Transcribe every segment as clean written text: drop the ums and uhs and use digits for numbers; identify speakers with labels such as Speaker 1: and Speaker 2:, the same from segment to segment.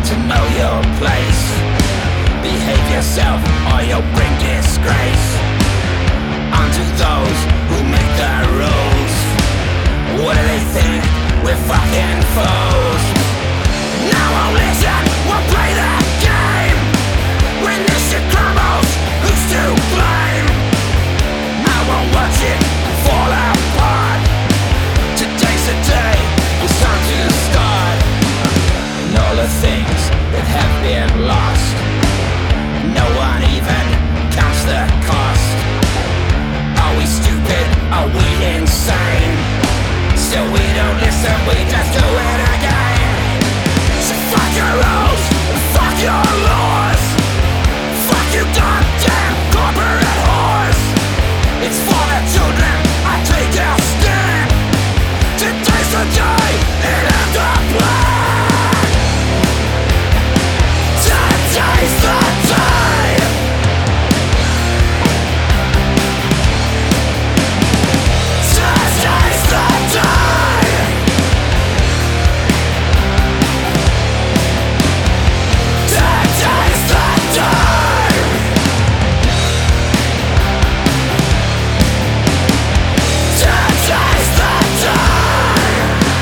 Speaker 1: to know your place. Behave yourself or you'll bring disgrace unto those who make the rules. What do they think? We're fucking fools. Now won't listen, we'll play the game. When this shit crumbles, who's to blame? I won't watch it fall apart. Today's the day, it's time to start. And all the things that have been lost, no one even counts the cost. Are we stupid? Are we insane? Still we don't listen, we just do it again. So fuck your rules, fuck your laws. Fuck you goddamn corporate whores. It's for the children, I take your stand. Today's the day, it ends the plan. Today's the day. Today's the day. Today's the day. Today's the day.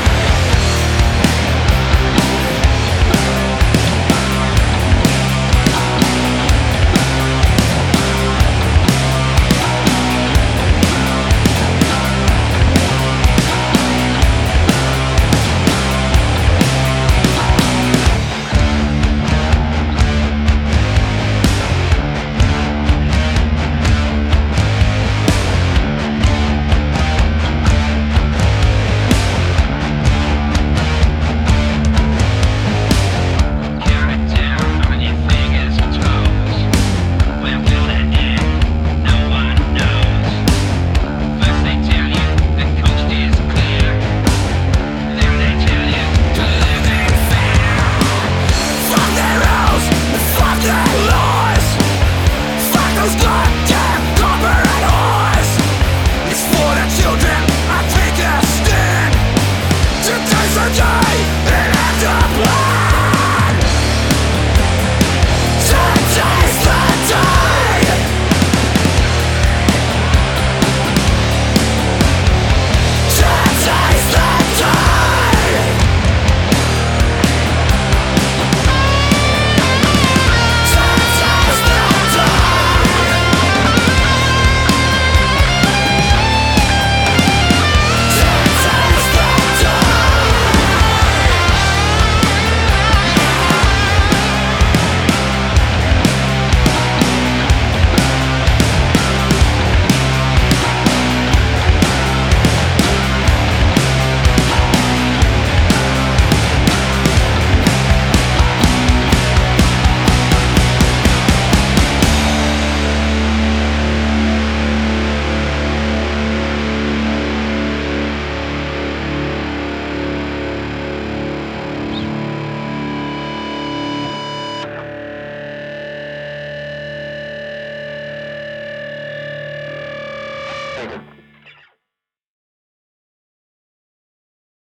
Speaker 2: Count it down on your fingers and toes. When will it end? No one knows. First they tell you the coast is clear. Then they tell you
Speaker 1: To live in fear. Fuck their rules, fuck their laws. Fuck those goddamn corporate whores. It's for the children, I take a stand. Today's the day, it ends the plan. Today's the day. Today's the day. Today's the
Speaker 3: Thank you.